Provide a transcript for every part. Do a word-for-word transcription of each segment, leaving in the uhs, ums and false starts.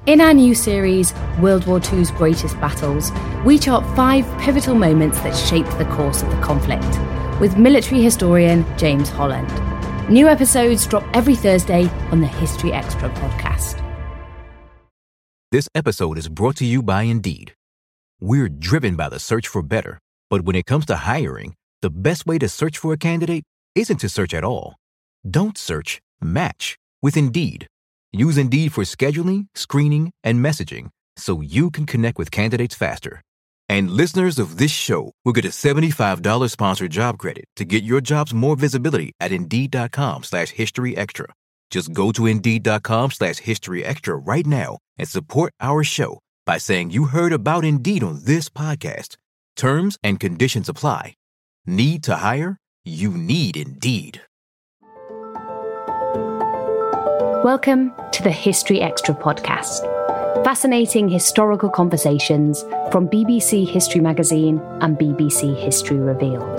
In our new series, World War Two's Greatest Battles, we chart five pivotal moments that shaped the course of the conflict, with military historian James Holland. New episodes drop every Thursday on the History Extra podcast. This episode is brought to you by Indeed. We're driven by the search for better, but when it comes to hiring, the best way to search for a candidate isn't to search at all. Don't search, match with Indeed. Use Indeed for scheduling, screening, and messaging so you can connect with candidates faster. And listeners of this show will get a seventy-five dollars sponsored job credit to get your jobs more visibility at Indeed.com slash History Extra. Just go to Indeed.com slash History Extra right now and support our show by saying you heard about Indeed on this podcast. Terms and conditions apply. Need to hire? You need Indeed. Welcome to the History Extra podcast. Fascinating historical conversations from B B C History Magazine and B B C History Revealed.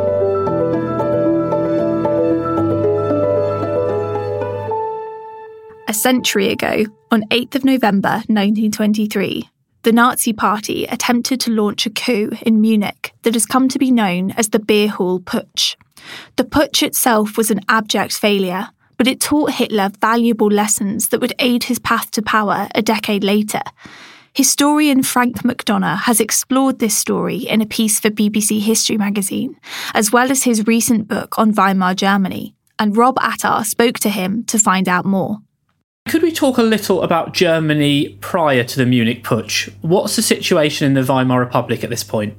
A century ago, on eighth of November nineteen twenty-three, the Nazi Party attempted to launch a coup in Munich that has come to be known as the Beer Hall Putsch. The putsch itself was an abject failure, but it taught Hitler valuable lessons that would aid his path to power a decade later. Historian Frank McDonough has explored this story in a piece for B B C History Magazine, as well as his recent book on Weimar Germany, and Rob Attar spoke to him to find out more. Could we talk a little about Germany prior to the Munich Putsch? What's the situation in the Weimar Republic at this point?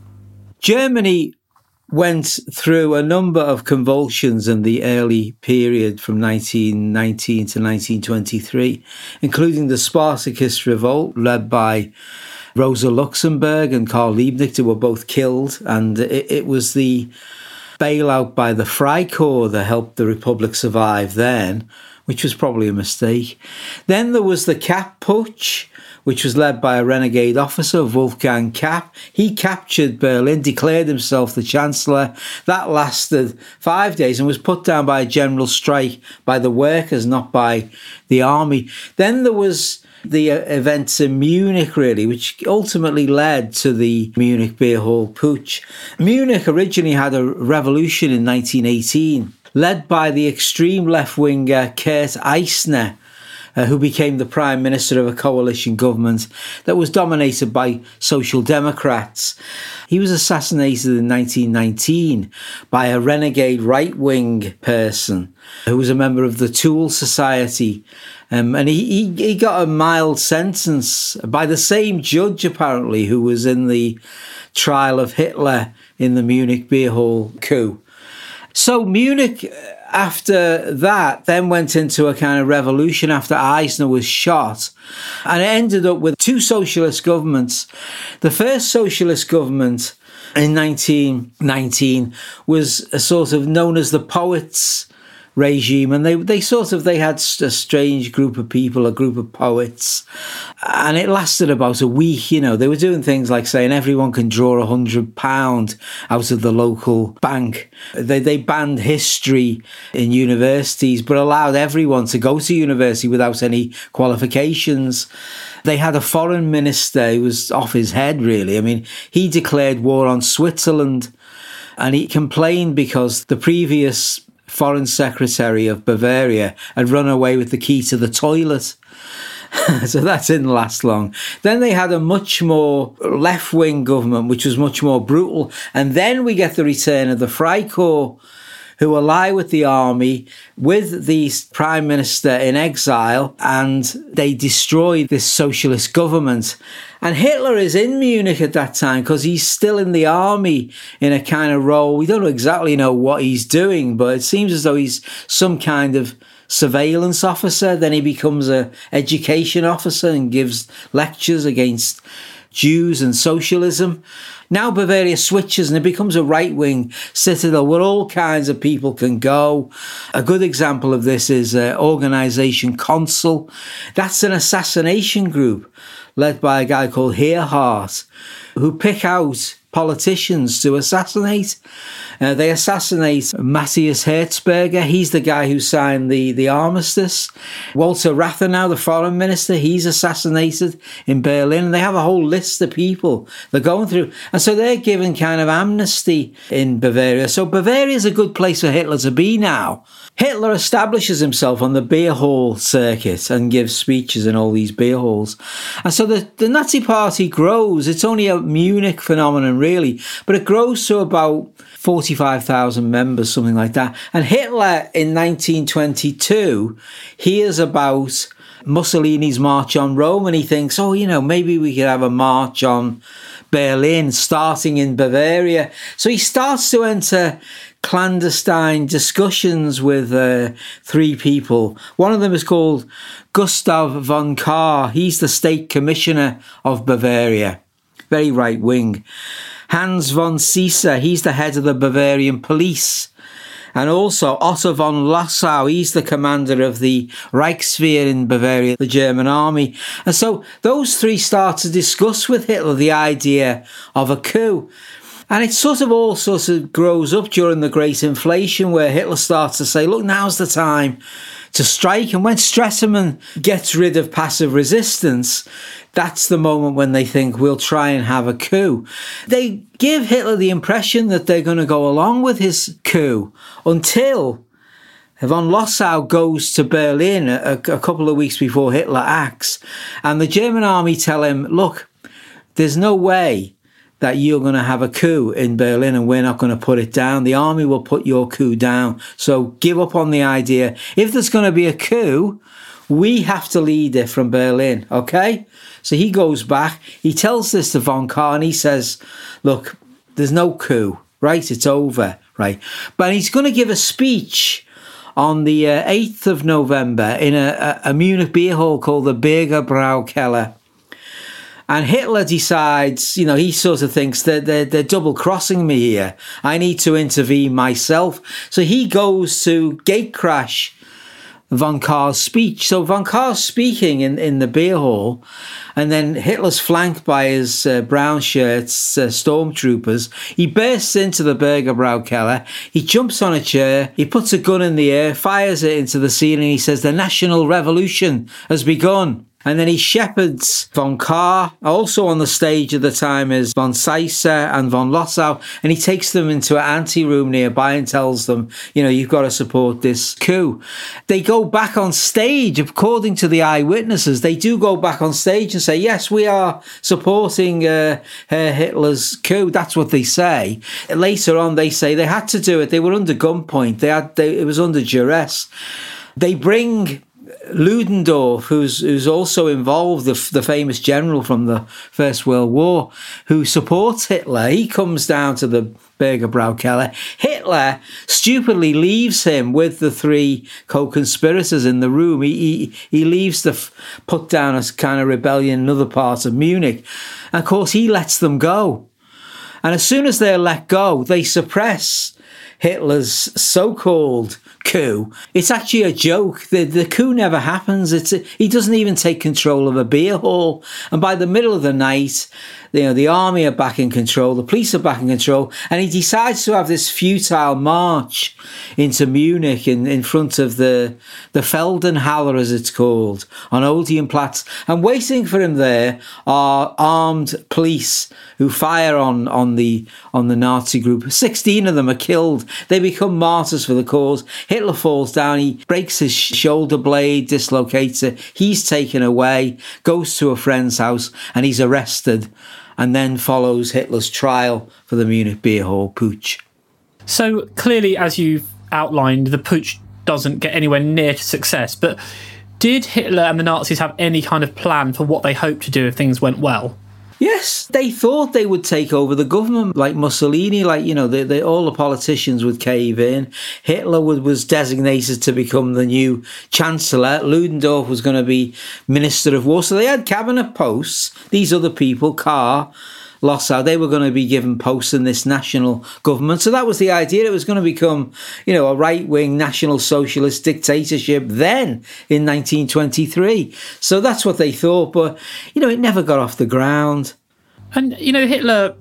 Germany went through a number of convulsions in the early period from nineteen nineteen to nineteen twenty-three, including the Spartacist revolt led by Rosa Luxemburg and Karl Liebknecht, who were both killed. And it, it was the bailout by the Freikorps that helped the Republic survive then, which was probably a mistake. Then there was the Kapp Putsch, which was led by a renegade officer, Wolfgang Kapp. He captured Berlin, declared himself the Chancellor. That lasted five days and was put down by a general strike by the workers, not by the army. Then there was the events in Munich, really, which ultimately led to the Munich Beer Hall Putsch. Munich originally had a revolution in nineteen eighteen, led by the extreme left-winger Kurt Eisner, Uh, who became the prime minister of a coalition government that was dominated by Social Democrats. He was assassinated in nineteen nineteen by a renegade right-wing person who was a member of the Tool Society. Um, and he, he, he got a mild sentence by the same judge, apparently, who was in the trial of Hitler in the Munich Beer Hall coup. So Munich, after that, then went into a kind of revolution after Eisner was shot. And it ended up with two socialist governments. The first socialist government in nineteen nineteen was a sort of known as the Poets regime, and they they sort of they had a strange group of people, a group of poets, and it lasted about a week. You know, they were doing things like saying everyone can draw a hundred pound out of the local bank. They they banned history in universities, but allowed everyone to go to university without any qualifications. They had a foreign minister who was off his head, really. I mean, he declared war on Switzerland, and he complained because the previous Foreign Secretary of Bavaria had run away with the key to the toilet. So that didn't last long. Then they had a much more left-wing government, which was much more brutal. And then we get the return of the Freikorps, who ally with the army, with the prime minister in exile, and they destroy this socialist government. And Hitler is in Munich at that time because he's still in the army in a kind of role. We don't exactly know what he's doing, but it seems as though he's some kind of surveillance officer. Then he becomes an education officer and gives lectures against Jews and socialism. Now Bavaria switches and it becomes a right-wing citadel where all kinds of people can go. A good example of this is uh, Organisation Consul. That's an assassination group led by a guy called Heerhard, who pick out politicians to assassinate. Uh, they assassinate Matthias Herzberger. He's the guy who signed the, the armistice. Walter Rathenau, the foreign minister, he's assassinated in Berlin. And they have a whole list of people they're going through. And so they're given kind of amnesty in Bavaria. So Bavaria is a good place for Hitler to be now. Hitler establishes himself on the beer hall circuit and gives speeches in all these beer halls. And so the, the Nazi Party grows. It's only a Munich phenomenon, really, but it grows to about forty-five thousand members, something like that. And Hitler in nineteen twenty-two hears about Mussolini's march on Rome and he thinks, oh, you know, maybe we could have a march on Berlin, starting in Bavaria. So he starts to enter clandestine discussions with uh, three people. One of them is called Gustav von Kahr. He's the state commissioner of Bavaria, very right wing. Hans von Caesar, he's the head of the Bavarian police. And also Otto von Lossow, he's the commander of the Reichswehr in Bavaria, the German army. And so those three start to discuss with Hitler the idea of a coup. And it sort of all sort of grows up during the Great Inflation, where Hitler starts to say, look, now's the time to strike. And when Stresemann gets rid of passive resistance, that's the moment when they think we'll try and have a coup. They give Hitler the impression that they're going to go along with his coup until von Lossow goes to Berlin a, a couple of weeks before Hitler acts. And the German army tell him, look, there's no way that you're going to have a coup in Berlin and we're not going to put it down. The army will put your coup down. So give up on the idea. If there's going to be a coup, we have to lead it from Berlin, okay? So he goes back. He tells this to von Kahr and he says, look, there's no coup, right? It's over, right? But he's going to give a speech on the uh, eighth of November in a, a, a Munich beer hall called the Berger Braukeller. And Hitler decides, you know, he sort of thinks that they're, they're double-crossing me here. I need to intervene myself. So he goes to gatecrash von Kahr's speech. So von Kahr's speaking in, in the beer hall, and then Hitler's flanked by his uh, brown shirts, uh, stormtroopers. He bursts into the Berger Braukeller. He jumps on a chair. He puts a gun in the air, fires it into the ceiling. He says, the national revolution has begun. And then he shepherds von Kahr. Also on the stage at the time is von Caesar and von Lossow. And he takes them into an anteroom nearby and tells them, you know, you've got to support this coup. They go back on stage, according to the eyewitnesses. They do go back on stage and say, yes, we are supporting uh, Hitler's coup. That's what they say. Later on, they say they had to do it. They were under gunpoint. They had, they, it was under duress. They bring Ludendorff, who's who's also involved, the, the famous general from the First World War, who supports Hitler. He comes down to the Berger Braukeller. Hitler stupidly leaves him with the three co-conspirators in the room. He, he, he leaves to f- put down a kind of rebellion in other parts of Munich. And of course, he lets them go. And as soon as they're let go, they suppress Hitler's so-called coup. It's actually a joke. The, the coup never happens. It's a, he doesn't even take control of a beer hall. And by the middle of the night, you know, the army are back in control, the police are back in control, and he decides to have this futile march into Munich in, in front of the, the Feldenhalle, as it's called, on Odeonplatz. And waiting for him there are armed police who fire on, on, the, on the Nazi group. sixteen of them are killed. They become martyrs for the cause. Hitler falls down, he breaks his shoulder blade, dislocates it. He's taken away, goes to a friend's house, and he's arrested, and then follows Hitler's trial for the Munich beer hall putsch. So clearly, as you've outlined, the putsch doesn't get anywhere near to success, but did Hitler and the Nazis have any kind of plan for what they hoped to do if things went well? Yes, they thought they would take over the government like Mussolini, like, you know, they, they, all the politicians would cave in. Hitler would, was designated to become the new chancellor. Ludendorff was going to be Minister of War. So they had cabinet posts. These other people, Kahr, Lossow, they were going to be given posts in this national government. So that was the idea. It was going to become, you know, a right-wing national socialist dictatorship then in nineteen twenty-three. So that's what they thought. But, you know, it never got off the ground. And, you know, Hitler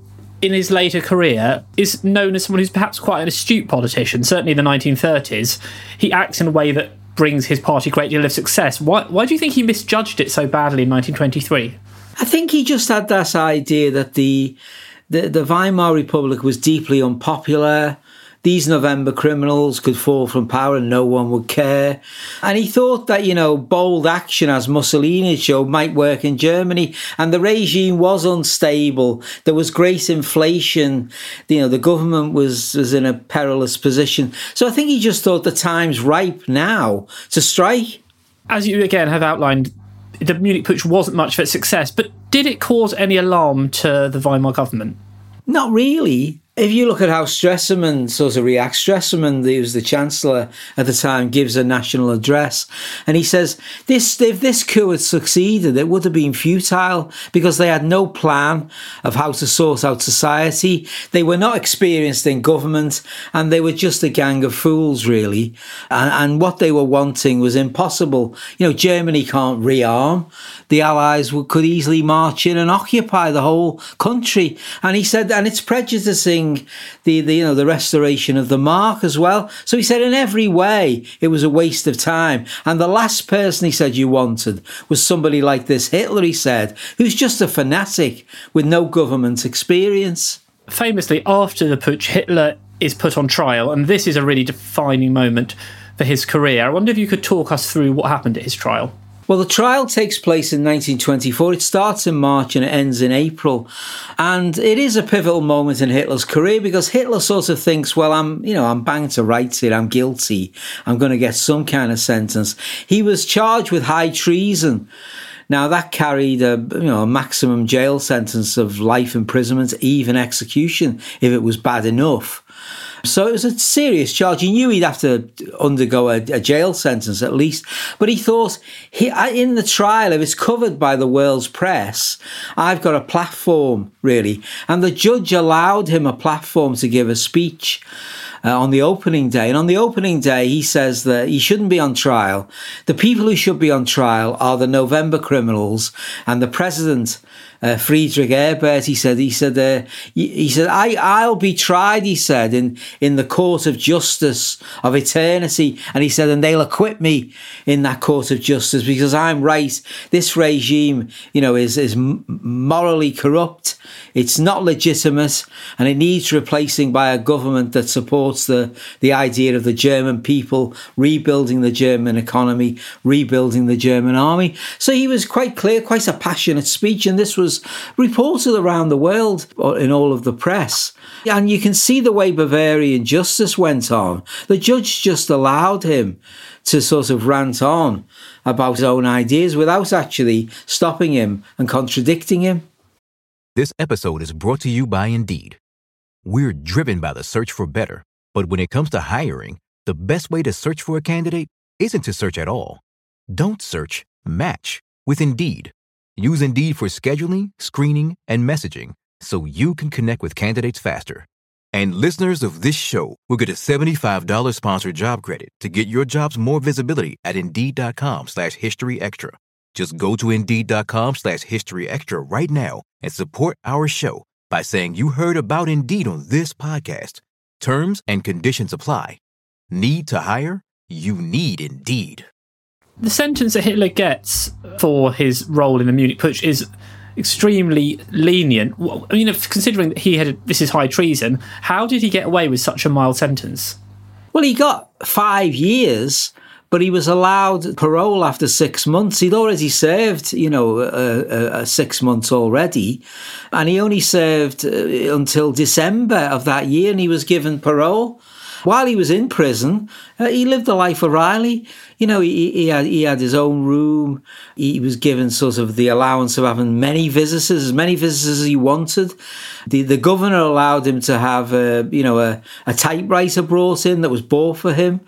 in his later career, is known as someone who's perhaps quite an astute politician. Certainly in the nineteen thirties, he acts in a way that brings his party a great deal of success. Why, why do you think he misjudged it so badly in nineteen twenty-three? I think he just had this idea that the, the, the Weimar Republic was deeply unpopular. These November criminals could fall from power and no one would care. And he thought that, you know, bold action, as Mussolini showed, might work in Germany. And the regime was unstable. There was great inflation. You know, the government was, was in a perilous position. So I think he just thought the time's ripe now to strike. As you, again, have outlined, the Munich Putsch wasn't much of a success. But did it cause any alarm to the Weimar government? Not really. If you look at how Stresemann sort of reacts, Stresemann, who was the Chancellor at the time, gives a national address and he says, this, if this coup had succeeded, it would have been futile because they had no plan of how to sort out society. They were not experienced in government and they were just a gang of fools, really. And, and what they were wanting was impossible. You know, Germany can't rearm. The Allies would, could easily march in and occupy the whole country. And he said, and it's prejudicing The, the you know the restoration of the mark as well. So he said in every way it was a waste of time. And the last person he said you wanted was somebody like this Hitler, he said, who's just a fanatic with no government experience. Famously, after the putsch, Hitler is put on trial, and this is a really defining moment for his career. I wonder if you could talk us through what happened at his trial. Well, the trial takes place in nineteen twenty-four. It starts in March and it ends in April. And it is a pivotal moment in Hitler's career because Hitler sort of thinks, well, I'm, you know, I'm banged to rights here. I'm guilty. I'm going to get some kind of sentence. He was charged with high treason. Now, that carried a, you know, a maximum jail sentence of life imprisonment, even execution, if it was bad enough. So it was a serious charge. He knew he'd have to undergo a, a jail sentence at least. But he thought, he, in the trial, if it's covered by the world's press, I've got a platform, really. And the judge allowed him a platform to give a speech uh, on the opening day. And on the opening day, he says that he shouldn't be on trial. The people who should be on trial are the November criminals and the president, Uh, Friedrich Ebert. He said, he said, uh, he, he said, I, I'll be tried, he said, in, in the court of justice of eternity. And he said, and they'll acquit me in that court of justice because I'm right. This regime, you know, is, is morally corrupt. It's not legitimate and it needs replacing by a government that supports the, the idea of the German people, rebuilding the German economy, rebuilding the German army. So he was quite clear, quite a passionate speech. And this was reported around the world in all of the press. And you can see the way Bavarian justice went on. The judge just allowed him to sort of rant on about his own ideas without actually stopping him and contradicting him. This episode is brought to you by Indeed. We're driven by the search for better, but when it comes to hiring, the best way to search for a candidate isn't to search at all. Don't search, match with Indeed. Use Indeed for scheduling, screening, and messaging so you can connect with candidates faster. And listeners of this show will get a seventy-five dollars sponsored job credit to get your jobs more visibility at Indeed.com slash History Extra. Just go to Indeed.com slash History Extra right now and support our show by saying you heard about Indeed on this podcast. Terms and conditions apply. Need to hire? You need Indeed. The sentence that Hitler gets for his role in the Munich Putsch is extremely lenient. I mean, considering that he had this is high treason, how did he get away with such a mild sentence? Well, he got five years, but he was allowed parole after six months. He'd already served, you know, uh, uh, six months already, and he only served uh, until December of that year, and he was given parole. While he was in prison, uh, he lived the life of Riley. You know, he, he had he had his own room. He was given sort of the allowance of having many visitors, as many visitors as he wanted. The the governor allowed him to have, a, you know, a, a typewriter brought in that was bought for him.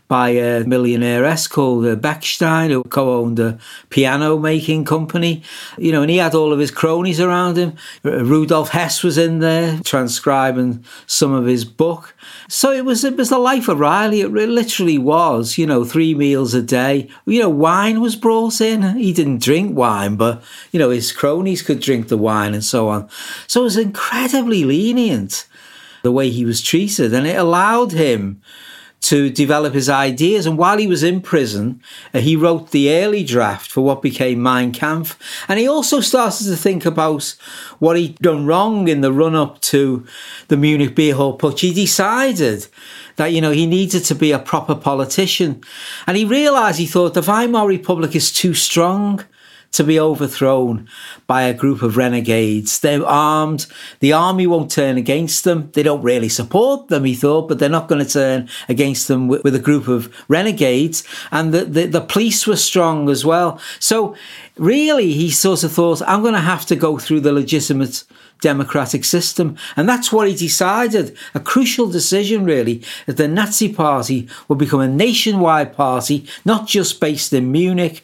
by a millionairess called uh, Bechstein, who co-owned a piano-making company. You know, and he had all of his cronies around him. Rudolf Hess was in there transcribing some of his book. So it was, it was the life of Riley. It literally was, you know, three meals a day. You know, wine was brought in. He didn't drink wine, but, you know, his cronies could drink the wine and so on. So it was incredibly lenient, the way he was treated. And it allowed him to develop his ideas. And while he was in prison, uh, he wrote the early draft for what became Mein Kampf. And he also started to think about what he'd done wrong in the run-up to the Munich Beer Hall Putsch. He decided that, you know, he needed to be a proper politician. And he realised, he thought, the Weimar Republic is too strong to be overthrown by a group of renegades. They're armed. The army won't turn against them. They don't really support them, he thought, but they're not going to turn against them with, with a group of renegades. And the, the, the police were strong as well. So really, he sort of thought, I'm going to have to go through the legitimate democratic system. And that's what he decided, a crucial decision really, that the Nazi Party would become a nationwide party, not just based in Munich,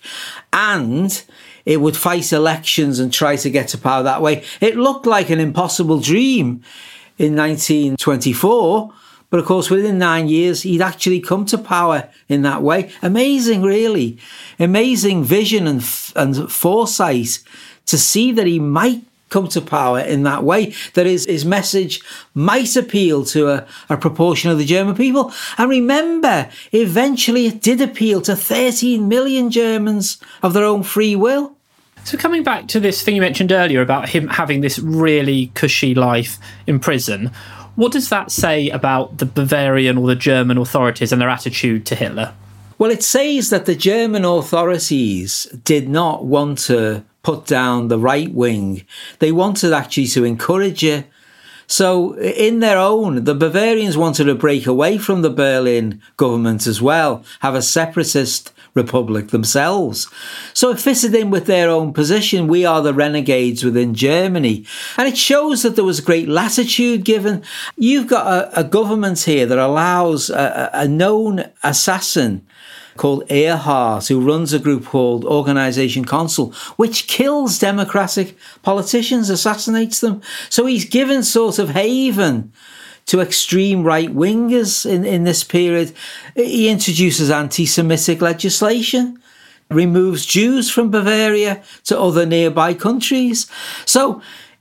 and it would fight elections and try to get to power that way. It looked like an impossible dream in nineteen twenty-four, but of course within nine years he'd actually come to power in that way. Amazing, really. Amazing vision and, and foresight to see that he might come to power in that way, that his, his message might appeal to a, a proportion of the German people. And remember, eventually it did appeal to thirteen million Germans of their own free will. So coming back to this thing you mentioned earlier about him having this really cushy life in prison, what does that say about the Bavarian or the German authorities and their attitude to Hitler? Well, it says that the German authorities did not want to put down the right wing. They wanted actually to encourage it. So in their own, the Bavarians wanted to break away from the Berlin government as well, have a separatist republic themselves. So it fitted in with their own position. We are the renegades within Germany. And it shows that there was great latitude given. You've got a, a government here that allows a, a known assassin called Ehrhardt, who runs a group called Organisation Consul, which kills democratic politicians, assassinates them. So he's given sort of haven to extreme right-wingers in, in this period. He introduces anti-Semitic legislation, removes Jews from Bavaria to other nearby countries. So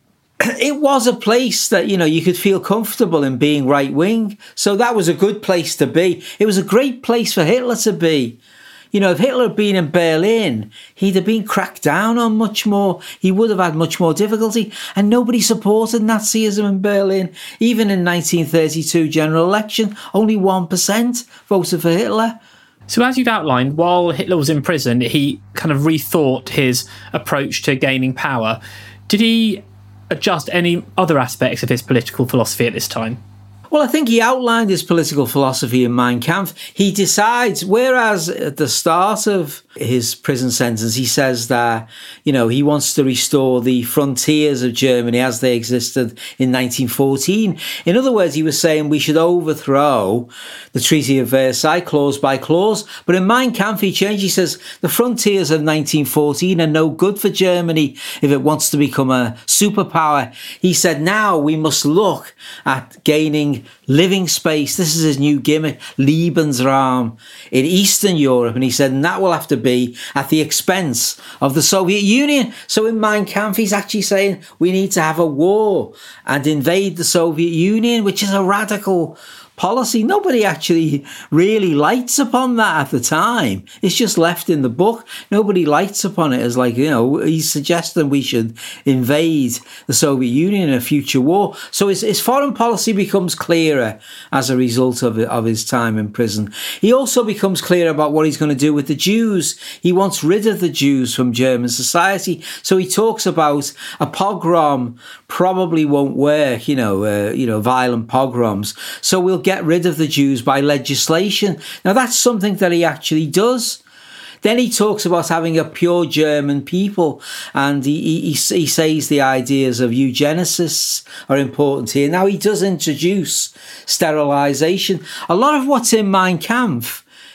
it was a place that, you know, you could feel comfortable in being right-wing. So that was a good place to be. It was a great place for Hitler to be. You know, if Hitler had been in Berlin, he'd have been cracked down on much more. He would have had much more difficulty. And nobody supported Nazism in Berlin. Even in nineteen thirty-two general election, only one percent voted for Hitler. So as you've outlined, while Hitler was in prison, he kind of rethought his approach to gaining power. Did he adjust any other aspects of his political philosophy at this time? Well, I think he outlined his political philosophy in Mein Kampf. He decides, whereas at the start of his prison sentence, he says that, you know, he wants to restore the frontiers of Germany as they existed in nineteen fourteen. In other words, he was saying we should overthrow the Treaty of Versailles clause by clause. But in Mein Kampf, he changed. He says the frontiers of nineteen fourteen are no good for Germany if it wants to become a superpower. He said now we must look at gaining living space. This is his new gimmick, Lebensraum, in Eastern Europe. And he said, and that will have to be at the expense of the Soviet Union. So in Mein Kampf, he's actually saying we need to have a war and invade the Soviet Union, which is a radical policy. Nobody actually really lights upon that at the time. It's just left in the book. Nobody lights upon it as like, you know, he's suggesting we should invade the Soviet Union in a future war. So his, his foreign policy becomes clearer as a result of, of his time in prison. He also becomes clear about what he's going to do with the Jews. He wants rid of the Jews from German society. So he talks about a pogrom probably won't work, you know, uh, you know, violent pogroms. So we'll get rid of the Jews by legislation. Now that's something that he actually does. Then he talks about having a pure German people, and he, he, he says the ideas of eugenicists are important here. Now he does introduce sterilisation. A lot of what's in Mein Kampf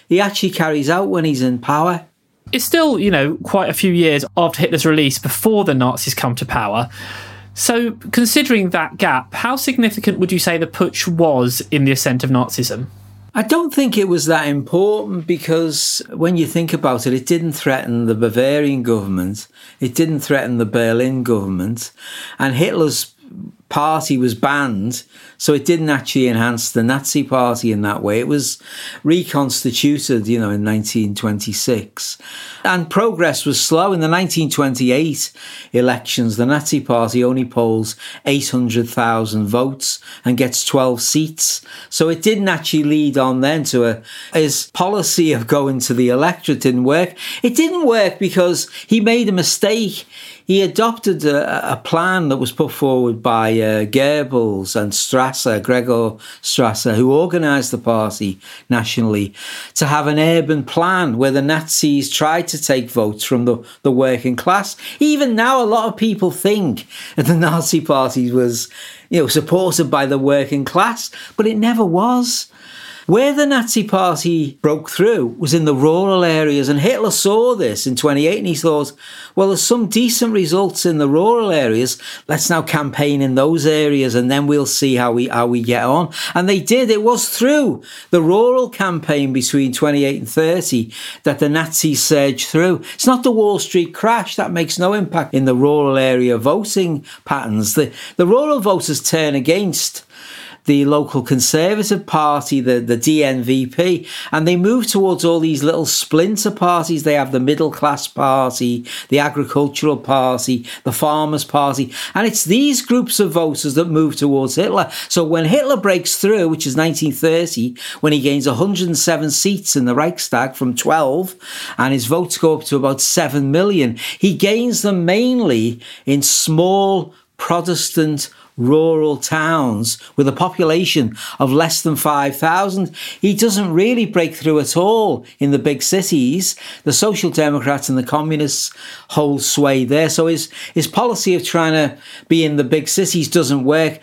he actually carries out when he's in power. It's still, you know, quite a few years after Hitler's release before the Nazis come to power. So, considering that gap, how significant would you say the putsch was in the ascent of Nazism? I don't think it was that important because when you think about it, it didn't threaten the Bavarian government, it didn't threaten the Berlin government, and Hitler's party was banned, so it didn't actually enhance the Nazi party in that way. It was reconstituted, you know, in nineteen twenty-six. And progress was slow. In the nineteen twenty-eight elections, the Nazi party only polls eight hundred thousand votes and gets twelve seats. So it didn't actually lead on then to a... His policy of going to the electorate didn't work. It didn't work because he made a mistake. He adopted a, a plan that was put forward by uh, Goebbels and Strasser, Gregor Strasser, who organised the party nationally, to have an urban plan where the Nazis tried to take votes from the, the working class. Even now, a lot of people think that the Nazi party was, you know, supported by the working class, but it never was. Where the Nazi party broke through was in the rural areas, and Hitler saw this in twenty-eight and he thought, well, there's some decent results in the rural areas. Let's now campaign in those areas and then we'll see how we how we get on. And they did. It was through the rural campaign between twenty-eight and thirty that the Nazis surged through. It's not the Wall Street crash. That makes no impact in the rural area voting patterns. The, the rural voters turn against the local Conservative Party, the, the D N V P, and they move towards all these little splinter parties. They have the Middle Class Party, the Agricultural Party, the Farmers' Party, and it's these groups of voters that move towards Hitler. So when Hitler breaks through, which is nineteen thirty, when he gains one hundred seven seats in the Reichstag from twelve, and his votes go up to about seven million, he gains them mainly in small Protestant rural towns with a population of less than five thousand. He doesn't really break through at all in the big cities. The Social Democrats and the Communists hold sway there. So his, his policy of trying to be in the big cities doesn't work.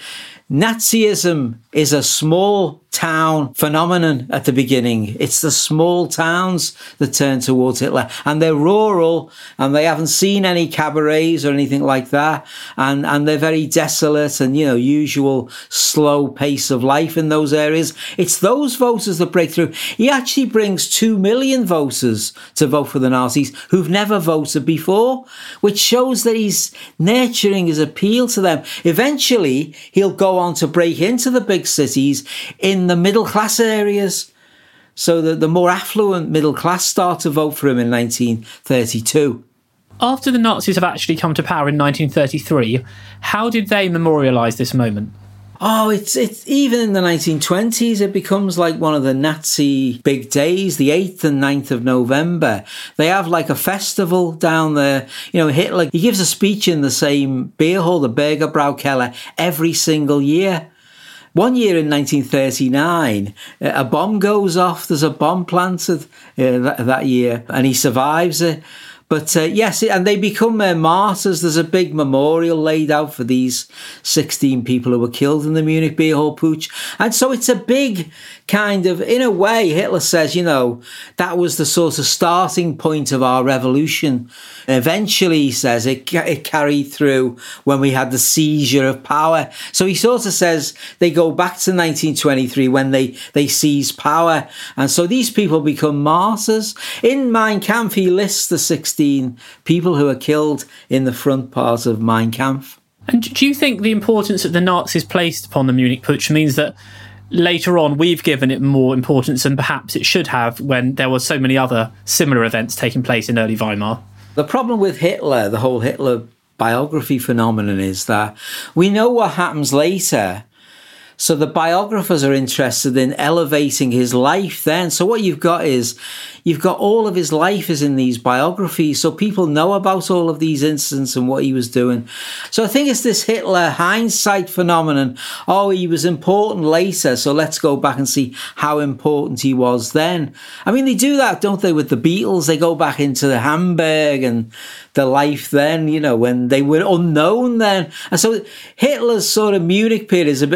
Nazism is a small town phenomenon at the beginning. It's the small towns that turn towards Hitler, and they're rural and they haven't seen any cabarets or anything like that, and and they're very desolate and, you know, usual slow pace of life in those areas. It's those voters that break through. He actually brings two million voters to vote for the Nazis who've never voted before, which shows that he's nurturing his appeal to them. Eventually he'll go on to break into the big cities in the middle class areas, so that the more affluent middle class start to vote for him in nineteen thirty-two. After the Nazis have actually come to power in nineteen thirty-three, how did they memorialise this moment? Oh, it's it's even in the nineteen twenties, it becomes like one of the Nazi big days, the eighth and ninth of November. They have like a festival down there. You know, Hitler, he gives a speech in the same beer hall, the Bürgerbraukeller, every single year. One year in nineteen thirty-nine, a bomb goes off. There's a bomb planted uh, that, that year, and he survives it. But uh, yes, and they become uh, martyrs. There's a big memorial laid out for these sixteen people who were killed in the Munich beer hall putsch. And so it's a big kind of, in a way, Hitler says, you know, that was the sort of starting point of our revolution. Eventually, he says, it, it carried through when we had the seizure of power. So he sort of says they go back to nineteen twenty-three when they, they seize power. And so these people become martyrs. In Mein Kampf, he lists the sixteen people who are killed in the front part of Mein Kampf. And do you think the importance that the Nazis placed upon the Munich Putsch means that later on we've given it more importance than perhaps it should have when there were so many other similar events taking place in early Weimar? The problem with Hitler, the whole Hitler biography phenomenon, is that we know what happens later. So the biographers are interested in elevating his life then. So what you've got is, you've got all of his life is in these biographies. So people know about all of these incidents and what he was doing. So I think it's this Hitler hindsight phenomenon. Oh, he was important later, so let's go back and see how important he was then. I mean, they do that, don't they, with the Beatles? They go back into the Hamburg and the life then, you know, when they were unknown then. And so Hitler's sort of Munich period is a bit like the Beatles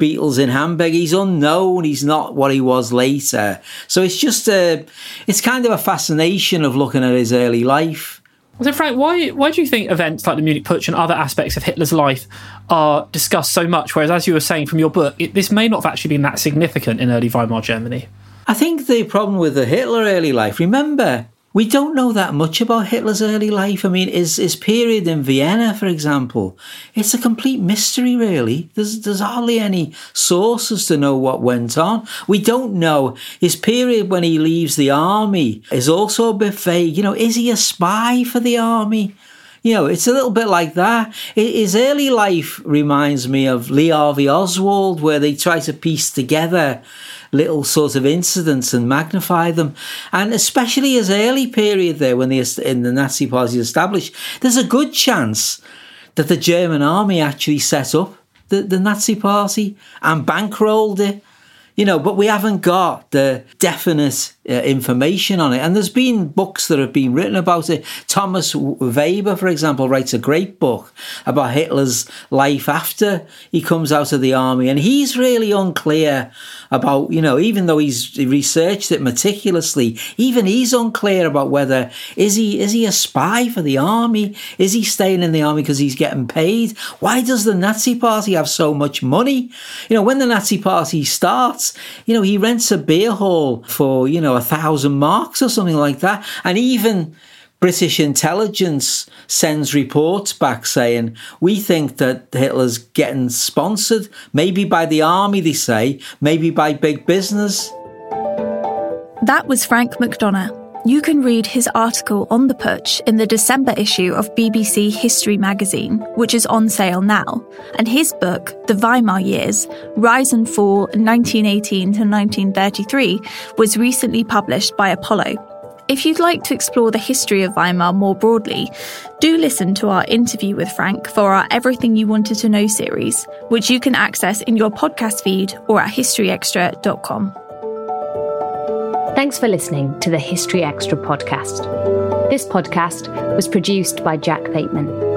Beatles in Hamburg. He's unknown. He's not what he was later. So it's just a, it's kind of a fascination of looking at his early life. So, Frank, why why do you think events like the Munich Putsch and other aspects of Hitler's life are discussed so much, whereas, as you were saying from your book, it, this may not have actually been that significant in early Weimar Germany? I think the problem with the Hitler early life, remember, we don't know that much about Hitler's early life. I mean, his, his period in Vienna, for example, it's a complete mystery, really. There's, there's hardly any sources to know what went on. We don't know. His period when he leaves the army is also a bit vague. You know, is he a spy for the army? You know, it's a little bit like that. His early life reminds me of Lee Harvey Oswald, where they try to piece together little sort of incidents and magnify them. And especially his early period there, when the, in the Nazi Party established, there's a good chance that the German army actually set up the, the Nazi Party and bankrolled it. You know, but we haven't got the definite uh, information on it. And there's been books that have been written about it. Thomas Weber, for example, writes a great book about Hitler's life after he comes out of the army. And he's really unclear about, you know, even though he's researched it meticulously, even he's unclear about whether, is he is he a spy for the army? Is he staying in the army because he's getting paid? Why does the Nazi Party have so much money? You know, when the Nazi Party starts, you know, he rents a beer hall for, you know, a thousand marks or something like that. And even British intelligence sends reports back saying, we think that Hitler's getting sponsored, maybe by the army, they say, maybe by big business. That was Frank McDonough. You can read his article on the putsch in the December issue of B B C History magazine, which is on sale now, and his book, The Weimar Years, Rise and Fall nineteen eighteen to nineteen thirty-three, was recently published by Apollo. If you'd like to explore the history of Weimar more broadly, do listen to our interview with Frank for our Everything You Wanted to Know series, which you can access in your podcast feed or at history extra dot com. Thanks for listening to the History Extra podcast. This podcast was produced by Jack Bateman.